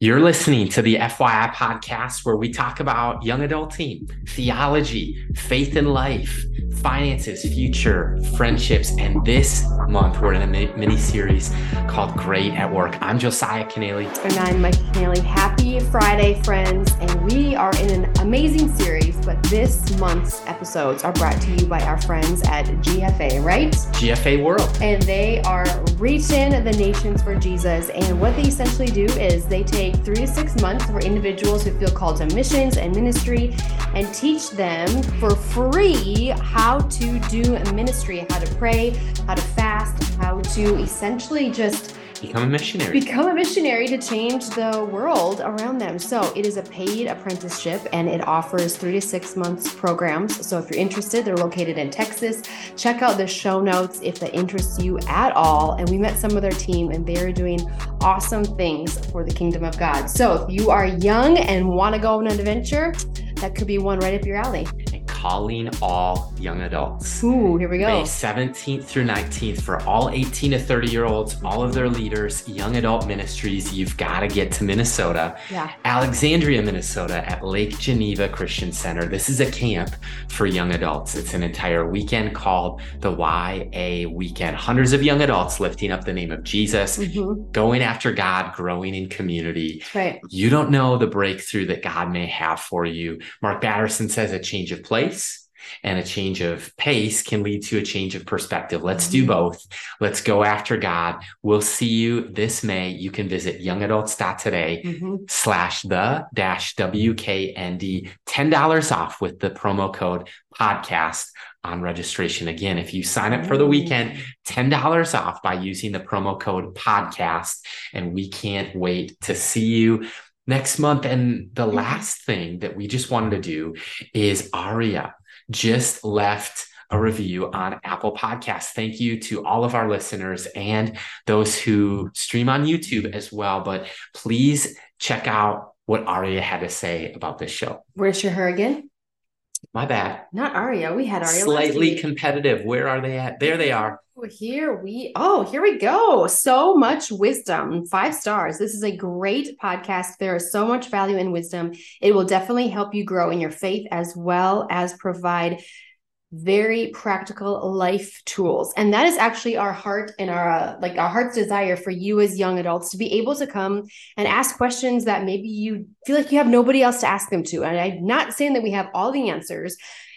You're listening to the FYI podcast where we talk about young adulting, theology, faith in life, finances, future, friendships. And this month, we're in a mini series called Great at Work. I'm Josiah Keneally. And I'm Mike Keneally. Happy Friday, friends. And we are in an amazing series, but this month's episodes are brought to you by our friends at GFA, right? GFA World. And they are reaching the nations for Jesus. And what they essentially do is they take 3 to 6 months for individuals who feel called to missions and ministry and teach them for free how to do ministry, how to pray, how to fast, how to essentially just become a missionary to change the world around them. So it is a paid apprenticeship and it offers 3 to 6 months programs. So if you're interested, they're located in Texas. Check out the show notes if that interests you at all. And we met some of their team and they're doing awesome things for the kingdom of God. So if you are young and want to go on an adventure, that could be one right up your alley. Calling all young adults. Ooh, here we go. May 17th through 19th for all 18 to 30-year-olds, all of their leaders, young adult ministries. You've got to get to Minnesota. Yeah. Alexandria, Minnesota at Lake Geneva Christian Center. This is a camp for young adults. It's an entire weekend called the YA Weekend. Hundreds of young adults lifting up the name of Jesus, going after God, growing in community. Right. You don't know the breakthrough that God may have for you. Mark Batterson says a change of place and a change of pace can lead to a change of perspective. Let's do both. Let's go after God. We'll see you this May. You can visit youngadults.today/the-WKND, $10 off with the promo code podcast on registration. Again, if you sign up for the weekend, $10 off by using the promo code podcast. And we can't wait to see you next month. And the last thing that we just wanted to do is Aria just left a review on Apple Podcasts. Thank you to all of our listeners and those who stream on YouTube as well. But please check out what Aria had to say about this show. Where's your her again? My bad. Not Aria. We had Aria Slightly competitive. Where are they at? There they are. Here we go. So much wisdom. 5 stars. This is a great podcast. There is so much value in wisdom. It will definitely help you grow in your faith as well as provide very practical life tools. And that is actually our heart and our heart's desire for you as young adults to be able to come and ask questions that maybe you feel like you have nobody else to ask them to. And I'm not saying that we have all the answers.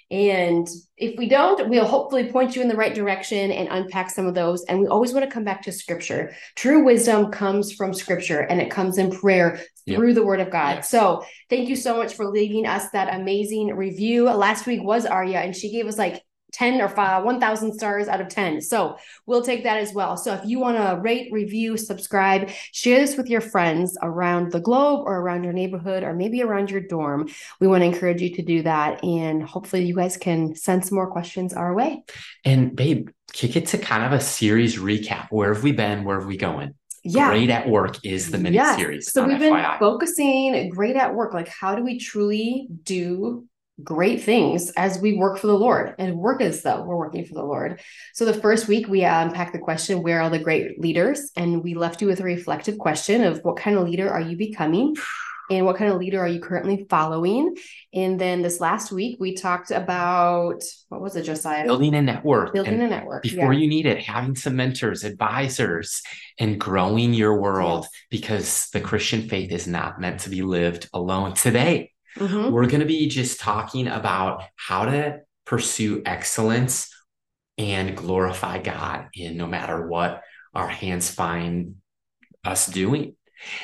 And if we don't, we'll hopefully point you in the right direction and unpack some of those. And we always want to come back to scripture. True wisdom comes from scripture and it comes in prayer through the word of God. Yes. So thank you so much for leaving us that amazing review. Last week was Arya and she gave us like 10 or 1,000 stars out of 10. So we'll take that as well. So if you want to rate, review, subscribe, share this with your friends around the globe or around your neighborhood or maybe around your dorm. We want to encourage you to do that. And hopefully you guys can send some more questions our way. And babe, kick it to kind of a series recap. Where have we been? Where are we going? Yeah. Great at Work is the mini series. So we've been FYI. focusing great at work. Like, how do we truly do great things as we work for the Lord and work as though we're working for the Lord? So the first week we unpacked the question, where are the great leaders? And we left you with a reflective question of what kind of leader are you becoming? And what kind of leader are you currently following? And then this last week, we talked about, what was it, Josiah? Building a network. Building a network. Before you need it, having some mentors, advisors, and growing your world, because the Christian faith is not meant to be lived alone. Today, we're going to be just talking about how to pursue excellence and glorify God in no matter what our hands find us doing.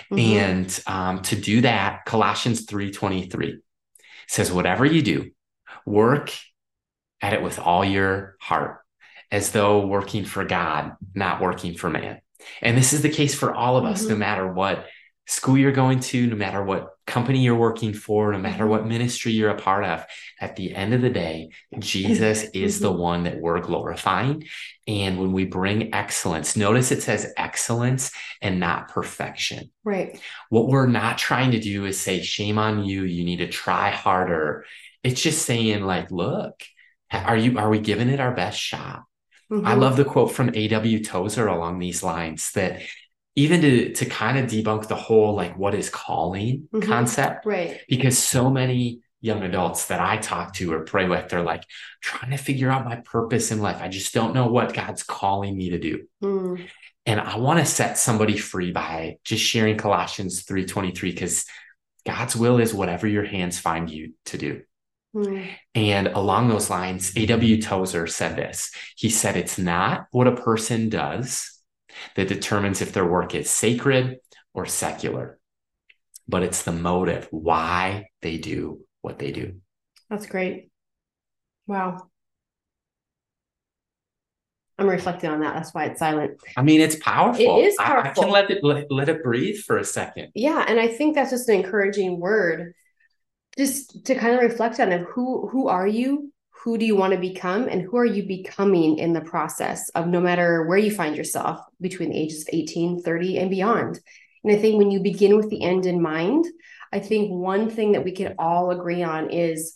And to do that, Colossians 3:23 says, whatever you do, work at it with all your heart, as though working for God, not working for man. And this is the case for all of us, no matter what school you're going to, no matter what company you're working for, no matter what ministry you're a part of. At the end of the day, Jesus is the one that we're glorifying. And when we bring excellence, notice it says excellence and not perfection. Right. What we're not trying to do is say, shame on you, you need to try harder. It's just saying, like, look, are we giving it our best shot? I love the quote from A.W. Tozer along these lines that even to kind of debunk the whole like what is calling concept. Right. Because so many young adults that I talk to or pray with, they're like trying to figure out my purpose in life. I just don't know what God's calling me to do. And I want to set somebody free by just sharing Colossians 3:23, because God's will is whatever your hands find you to do. And along those lines, A.W. Tozer said this. He said, it's not what a person does that determines if their work is sacred or secular, but it's the motive, why they do what they do. That's great. Wow. I'm reflecting on that. That's why it's silent. I mean, it's powerful. It is powerful. I can let it breathe for a second. Yeah. And I think that's just an encouraging word, just to kind of reflect on it. Who are you? Who do you want to become? And who are you becoming in the process of, no matter where you find yourself between the ages of 18, 30 and beyond. And I think when you begin with the end in mind, I think one thing that we can all agree on is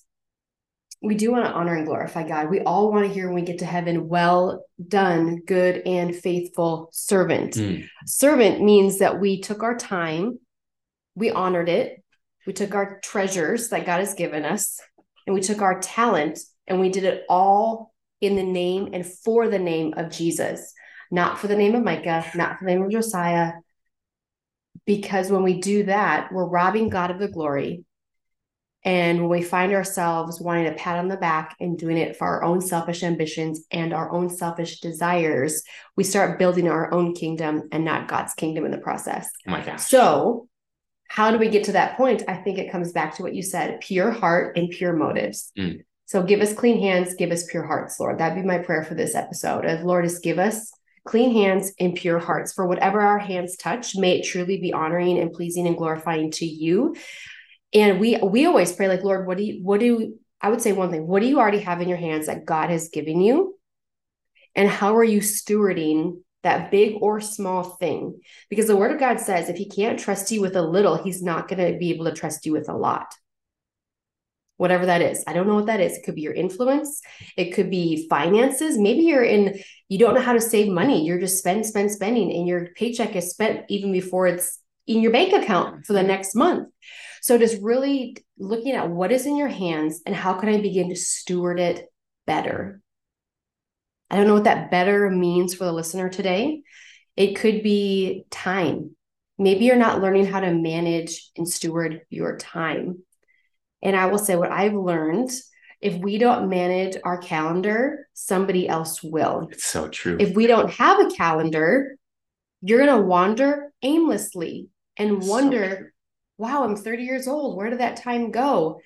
we do want to honor and glorify God. We all want to hear when we get to heaven, well done, good and faithful servant. Servant means that we took our time, we honored it, we took our treasures that God has given us, and we took our talent and we did it all in the name and for the name of Jesus, not for the name of Micah, not for the name of Josiah. Because when we do that, we're robbing God of the glory. And when we find ourselves wanting a pat on the back and doing it for our own selfish ambitions and our own selfish desires, we start building our own kingdom and not God's kingdom in the process. Oh my gosh. So how do we get to that point? I think it comes back to what you said, pure heart and pure motives. So give us clean hands, give us pure hearts, Lord. That'd be my prayer for this episode. Of Lord, just give us clean hands and pure hearts. For whatever our hands touch, may it truly be honoring and pleasing and glorifying to you. And we always pray, like, Lord, I would say one thing, what do you already have in your hands that God has given you? And how are you stewarding that big or small thing? Because the word of God says, if he can't trust you with a little, he's not going to be able to trust you with a lot. Whatever that is. I don't know what that is. It could be your influence. It could be finances. Maybe you don't know how to save money. You're just spending, and your paycheck is spent even before it's in your bank account for the next month. So just really looking at what is in your hands and how can I begin to steward it better? I don't know what that better means for the listener today. It could be time. Maybe you're not learning how to manage and steward your time. And I will say what I've learned, if we don't manage our calendar, somebody else will. It's so true. If we don't have a calendar, you're going to wander aimlessly and wonder, wow, I'm 30 years old. Where did that time go?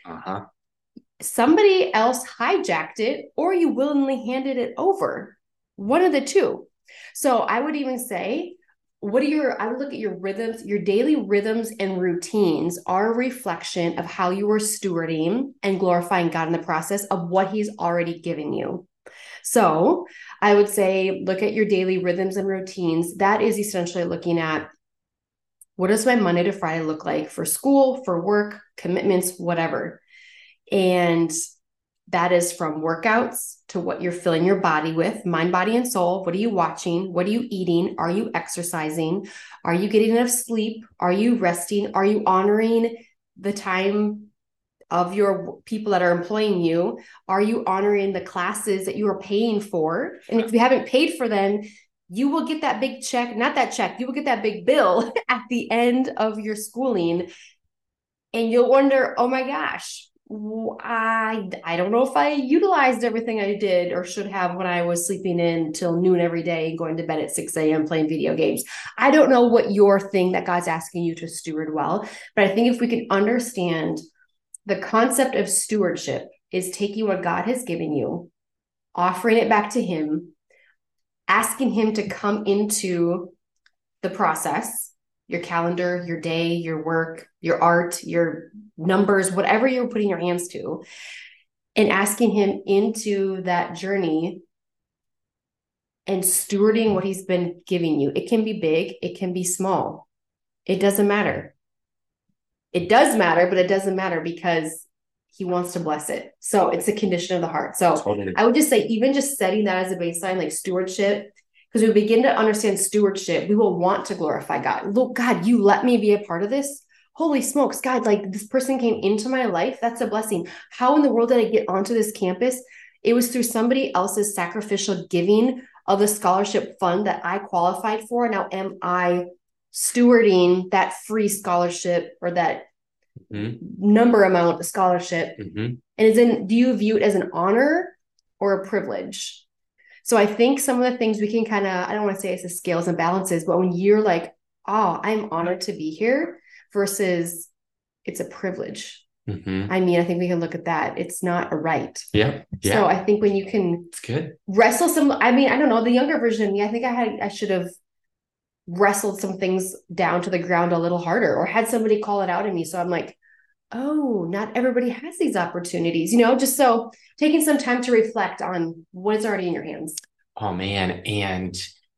Somebody else hijacked it, or you willingly handed it over. One of the two. So I would even say, I would look at your rhythms, your daily rhythms and routines are a reflection of how you are stewarding and glorifying God in the process of what he's already given you. So I would say, look at your daily rhythms and routines. That is essentially looking at, what does my Monday to Friday look like for school, for work, commitments, whatever. And that is from workouts to what you're filling your body with, mind, body, and soul. What are you watching? What are you eating? Are you exercising? Are you getting enough sleep? Are you resting? Are you honoring the time of your people that are employing you? Are you honoring the classes that you are paying for? And if you haven't paid for them, you will get that big check, not that check, you will get that big bill at the end of your schooling. And you'll wonder, oh my gosh, I don't know if I utilized everything I did or should have when I was sleeping in till noon every day and going to bed at 6 a.m. playing video games. I don't know what your thing that God's asking you to steward well, but I think if we can understand the concept of stewardship is taking what God has given you, offering it back to him, asking him to come into the process, your calendar, your day, your work, your art, your numbers, whatever you're putting your hands to, and asking him into that journey and stewarding what he's been giving you. It can be big, it can be small. It doesn't matter. It does matter, but it doesn't matter because he wants to bless it. So it's a condition of the heart. So totally. I would just say, even just setting that as a baseline, like stewardship, because we begin to understand stewardship, we will want to glorify God. Look, God, you let me be a part of this. Holy smokes, God, like this person came into my life. That's a blessing. How in the world did I get onto this campus? It was through somebody else's sacrificial giving of the scholarship fund that I qualified for. Now, am I stewarding that free scholarship or that number amount of scholarship? And do you view it as an honor or a privilege? So I think some of the things we can kind of, I don't want to say it's the scales and balances, but when you're like, oh, I'm honored to be here versus it's a privilege. I mean, I think we can look at that. It's not a right. Yeah. So I think when you can it's good. wrestle some, I mean, I don't know, the younger version of me, I think I should have wrestled some things down to the ground a little harder or had somebody call it out in me. So I'm like, oh, not everybody has these opportunities, just so taking some time to reflect on what is already in your hands. Oh man. And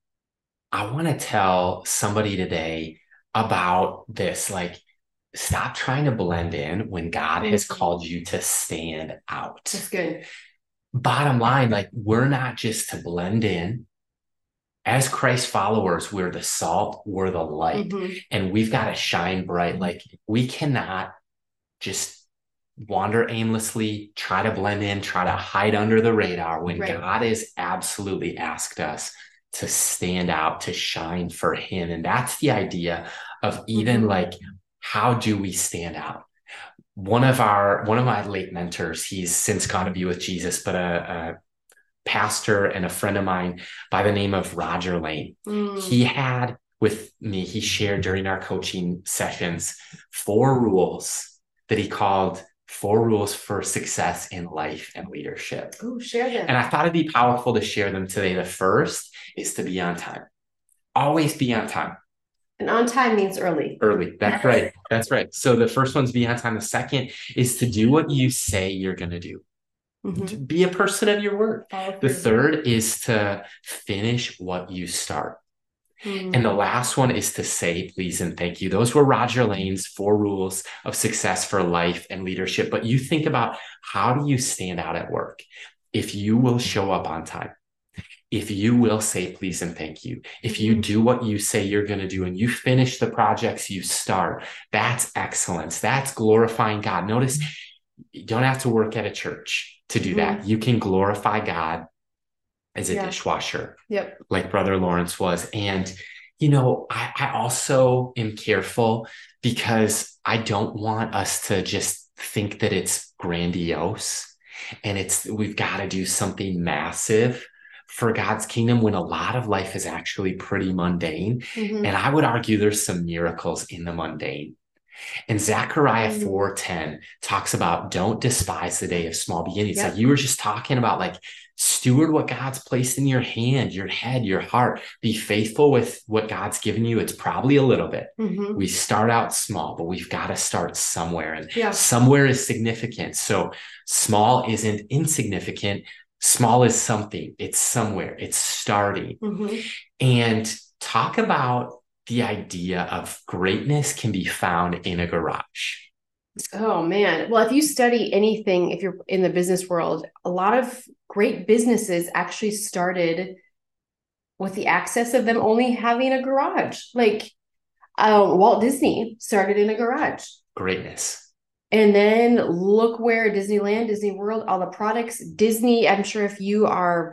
I want to tell somebody today about this, like, stop trying to blend in when God has called you to stand out. That's good. Bottom line, like, we're not just to blend in. As Christ followers, we're the salt, we're the light, and we've got to shine bright. Like, we cannot just wander aimlessly, try to blend in, try to hide under the radar when God has absolutely asked us to stand out, to shine for him. And that's the idea of even like, how do we stand out? One of my late mentors, he's since gone to be with Jesus, but a pastor and a friend of mine by the name of Roger Lane. He had with me, he shared during our coaching sessions 4 rules that he called 4 rules for success in life and leadership. Oh, share them. And I thought it'd be powerful to share them today. The first is to be on time. Always be on time. And on time means early. Early. That's right. That's right. So the first one's be on time. The second is to do what you say you're going to do. To be a person of your word. The third is to finish what you start. And the last one is to say please and thank you. Those were Roger Lane's 4 rules of success for life and leadership. But you think about, how do you stand out at work? If you will show up on time, if you will say please and thank you, if you do what you say you're going to do and you finish the projects you start, that's excellence. That's glorifying God. Notice, you don't have to work at a church to do that. You can glorify God as a dishwasher, like Brother Lawrence was. And, I also am careful because I don't want us to just think that it's grandiose and we've got to do something massive for God's kingdom when a lot of life is actually pretty mundane. And I would argue there's some miracles in the mundane. And Zechariah 4:10 talks about don't despise the day of small beginnings. Like you were just talking about, like, steward what God's placed in your hand, your head, your heart. Be faithful with what God's given you. It's probably a little bit. We start out small, but we've got to start somewhere. And somewhere is significant. So small isn't insignificant. Small is something. It's somewhere. It's starting. And talk about the idea of greatness can be found in a garage. Oh, man. Well, if you study anything, if you're in the business world, a lot of great businesses actually started with the access of them only having a garage. Like Walt Disney started in a garage. Greatness. And then look where Disneyland, Disney World, all the products, Disney, I'm sure if you are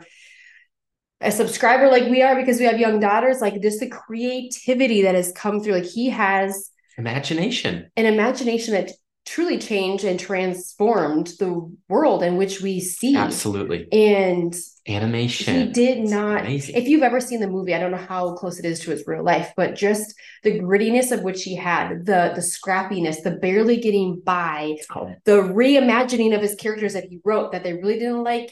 a subscriber like we are because we have young daughters, like just the creativity that has come through. Like he has an imagination that truly changed and transformed the world in which we see. Absolutely. And animation. He did not, if you've ever seen the movie, I don't know how close it is to his real life, but just the grittiness of which he had, the scrappiness, the barely getting by, the reimagining of his characters that he wrote that they really didn't like,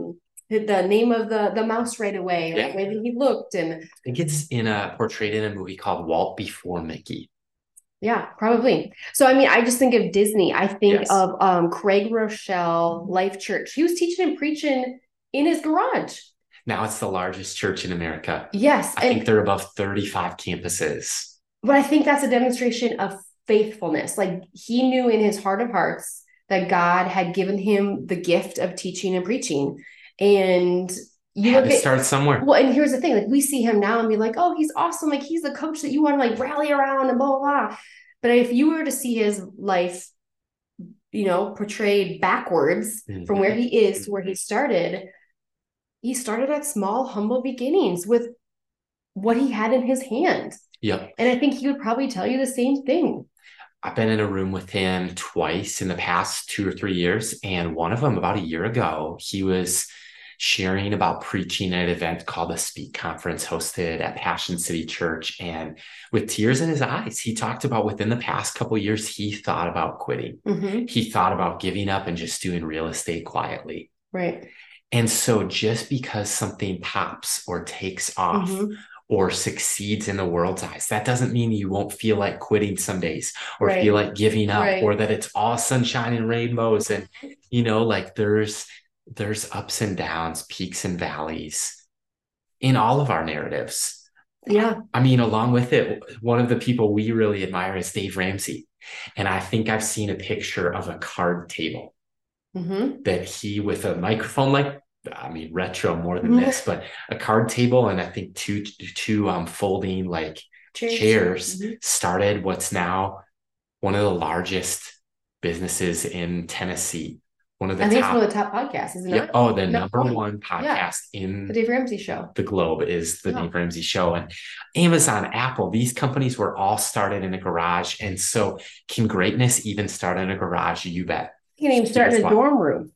the name of the mouse right away, the way that he looked. And I think it's portrayed in a movie called Walt Before Mickey. Yeah, probably. So, I mean, I just think of Disney. I think of Craig Rochelle Life Church. He was teaching and preaching in his garage. Now it's the largest church in America. Yes. I think they're above 35 campuses. But I think that's a demonstration of faithfulness. Like he knew in his heart of hearts that God had given him the gift of teaching and preaching. And you had to start somewhere. Well, and here's the thing, like we see him now and be like, oh, he's awesome. Like he's the coach that you want to like rally around and blah, blah, blah. But if you were to see his life, portrayed backwards from where he is to where he started at small, humble beginnings with what he had in his hand. Yep. And I think he would probably tell you the same thing. I've been in a room with him twice in the past 2 or 3 years. And one of them about a year ago, he was sharing about preaching at an event called the Speak Conference hosted at Passion City Church. And with tears in his eyes, he talked about within the past couple of years, he thought about quitting. He thought about giving up and just doing real estate quietly. Right. And so just because something pops or takes off or succeeds in the world's eyes, that doesn't mean you won't feel like quitting some days or feel like giving up or that it's all sunshine and rainbows. And, like there's ups and downs, peaks and valleys in all of our narratives. Yeah. I mean, along with it, one of the people we really admire is Dave Ramsey. And I think I've seen a picture of a card table that he, with a microphone, retro more than this, but a card table and I think two folding like chairs started what's now one of the largest businesses in Tennessee. I think it's one of the top podcasts, isn't it? Oh, the number one podcast in the Dave Ramsey Show. The globe is the Dave Ramsey Show. And Amazon, Apple, these companies were all started in a garage. And so can greatness even start in a garage? You bet. You can even start in a dorm room.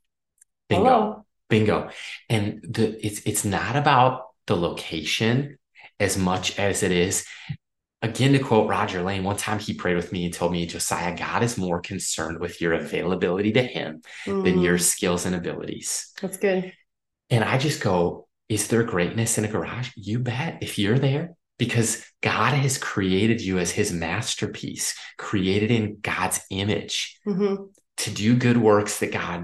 Bingo. And it's not about the location as much as it is. Again, to quote Roger Lane, one time he prayed with me and told me, Josiah, God is more concerned with your availability to him than your skills and abilities. That's good. And I just go, is there greatness in a garage? You bet, if you're there, because God has created you as his masterpiece, created in God's image to do good works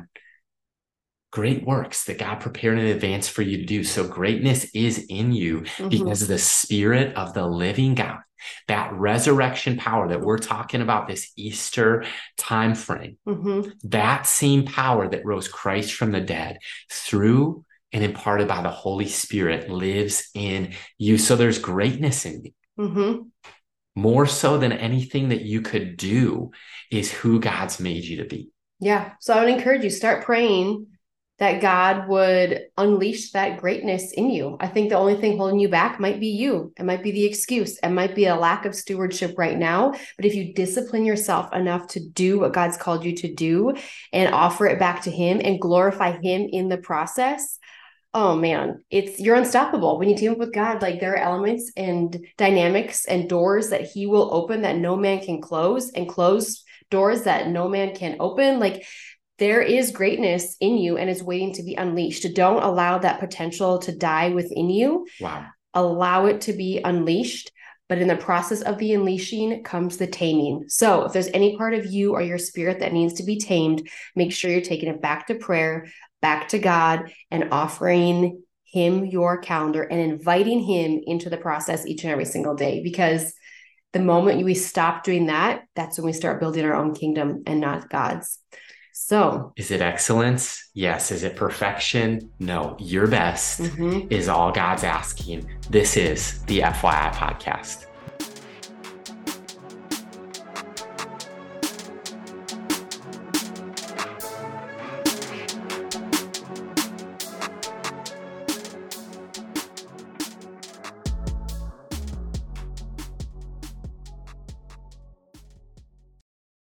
great works that God prepared in advance for you to do. So greatness is in you because of the Spirit of the living God, that resurrection power that we're talking about this Easter time frame, that same power that rose Christ from the dead through and imparted by the Holy Spirit lives in you. So there's greatness in you. More so than anything that you could do is who God's made you to be. Yeah. So I would encourage you, start praying that God would unleash that greatness in you. I think the only thing holding you back might be you. It might be the excuse. It might be a lack of stewardship right now. But if you discipline yourself enough to do what God's called you to do and offer it back to him and glorify him in the process, oh man, you're unstoppable. When you team up with God, like there are elements and dynamics and doors that he will open that no man can close, and close doors that no man can open. Like there is greatness in you and is waiting to be unleashed. Don't allow that potential to die within you. Wow. Allow it to be unleashed. But in the process of the unleashing comes the taming. So if there's any part of you or your spirit that needs to be tamed, make sure you're taking it back to prayer, back to God, and offering him your calendar and inviting him into the process each and every single day. Because the moment we stop doing that, that's when we start building our own kingdom and not God's. So is it excellence? Yes. Is it perfection? No. Your best is all God's asking. This is the FYI podcast.